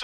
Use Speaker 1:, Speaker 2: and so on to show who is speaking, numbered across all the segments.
Speaker 1: 2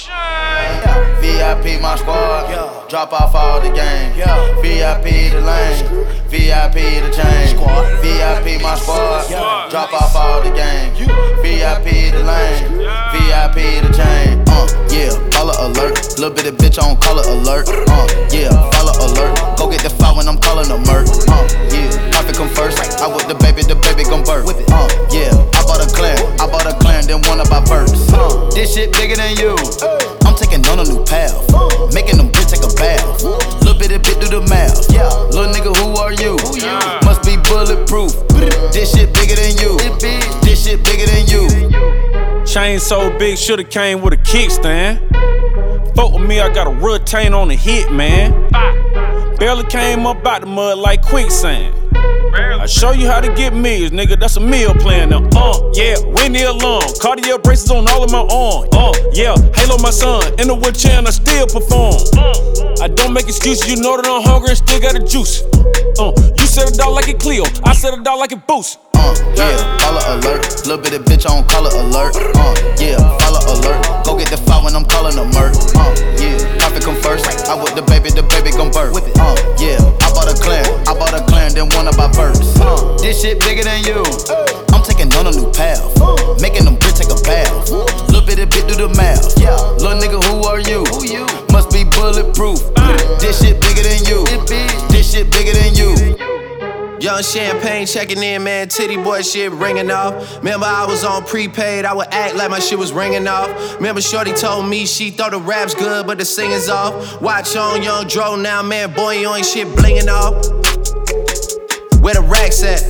Speaker 1: Chainz.
Speaker 2: VIP my squad, drop off all the gang. VIP the lane, VIP the chain. VIP my squad, drop off all the gang. VIP the lane, VIP the chain. Yeah, follow alert, little bit of bitch on color alert. Yeah, follow alert, go get the file when I'm calling a murk. Yeah, profit come first, I with the baby gon' birth. Yeah, I bought a clan, then one of my verse. This shit bigger than you. I'm taking on a new path, making them bitch take a bath. Little bit of bit do the math. Little nigga, who are you? Must be bulletproof. This shit bigger than you. This shit bigger than you.
Speaker 1: Chain so big, shoulda came with a kickstand. Fuck with me, I got a retain on the hit, man. Barely came up out the mud like quicksand. I show you how to get meals, nigga, that's a meal plan now. Yeah, ring the alarm, Cartier braces on all of my arms. Yeah, Halo my son, in the wheelchair and I still perform. I don't make excuses, you know that I'm hungry and still got the juice. You said a dog like it Cleo, I said a dog like it Boost.
Speaker 2: Yeah, follow alert, little bit of bitch on color alert. Yeah, follow alert, go get the file when I'm calling a murk. Yeah, profit come first, I with the baby gon' birth. Yeah, I bought a clan, then one of my verse. This shit bigger than you. I'm taking on a new path, making them bitch take a bath. Little bit of bit do the math. Little nigga, who are you? Must be bulletproof. This shit bigger than you. This shit bigger than you.
Speaker 3: Young Champagne checking in, man, titty boy shit ringing off. Remember I was on prepaid, I would act like my shit was ringing off. Remember shorty told me she thought the rap's good, but the singing's off. Watch on Young Dro now, man, boy, you ain't shit blinging off. Where the racks at?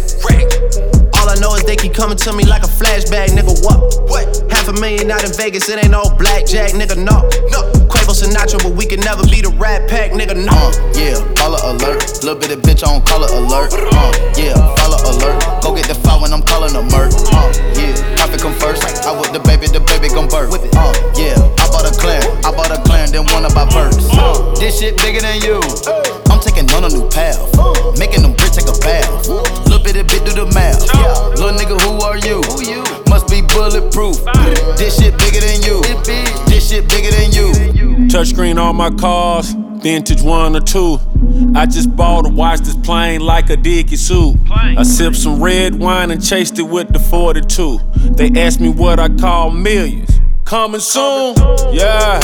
Speaker 3: All I know is they keep coming to me like a flashback, nigga, what? $500,000 out in Vegas, it ain't no blackjack, nigga, no. Quavo Sinatra, but we can never be the Rat Pack, nigga, no.
Speaker 2: Yeah, follow alert, little bit of bitch on color alert. Yeah, follow alert, go get the file when I'm calling a murk. Yeah, profit come first, I with the baby gon' birth. Yeah, I bought a clan, then one of my verse. This shit bigger than you. I'm taking on a new path, making them bitch take a bath. Little bit of bit do the math. Little nigga, who are you? Must be bulletproof. This shit bigger than you. This shit bigger than you.
Speaker 1: Touchscreen on my cars, vintage 1 or 2. I just bought a watch that's plain like a Dickie suit. I sipped some red wine and chased it with the 42. They asked me what I call millions. Coming soon, yeah.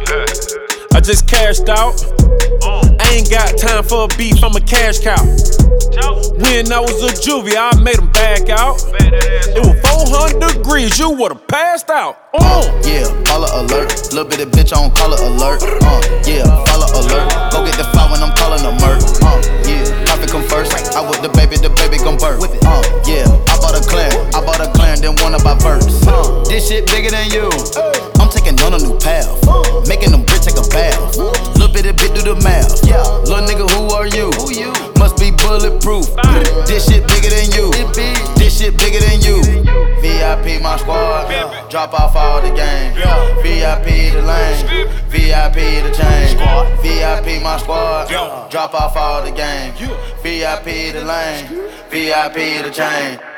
Speaker 1: I just cashed out. I ain't got time for a beef, I'm a cash cow. When I was a juvie, I made them back out. It was 400 degrees, you would've passed out.
Speaker 2: Yeah, follow alert, little bit of bitch on color alert. Yeah, follow alert, go get the file when I'm calling a murk. Yeah, profit come first, I with the baby gon' birth. Yeah, I bought a clan, then one of my verse. This shit bigger than you. I'm taking on a new path, making them bitch take a bath. Little bit of bit do the math. Little nigga, who are you? Must be bulletproof. This shit bigger than you. This shit bigger than you. VIP my squad, drop off all the gang. VIP the lane, VIP the chain. VIP my squad, drop off all the gang. VIP the lane, VIP the chain.